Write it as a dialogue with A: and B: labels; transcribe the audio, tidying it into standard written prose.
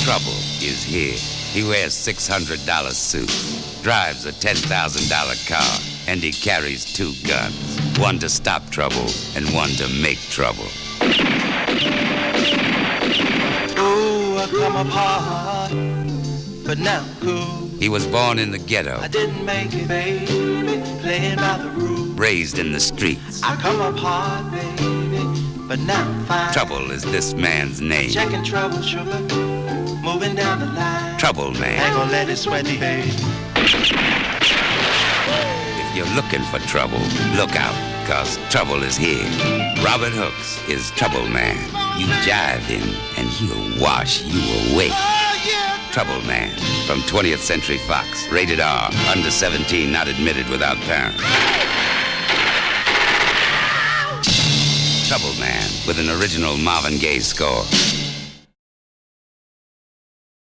A: Trouble is here. He wears $600 suits, drives a $10,000 car, and he carries 2 guns. One to stop trouble and one to make trouble.
B: Ooh, I come apart, but now cool.
A: He was born in the ghetto.
B: I didn't make it, baby, playing by the rules.
A: Raised in the streets.
B: I come apart, baby, but now I'm fine.
A: Trouble is this man's name.
B: Checking trouble, sugar, moving down the line.
A: Trouble Man.
B: Ain't gonna let it sweat me, baby.
A: If you're looking for trouble, look out, 'cause trouble is here. Robert Hooks is Trouble Man. You jive him, and he'll wash you away. Trouble Man from 20th Century Fox. Rated R. Under 17, not admitted without parents. Trouble Man with an original Marvin Gaye score.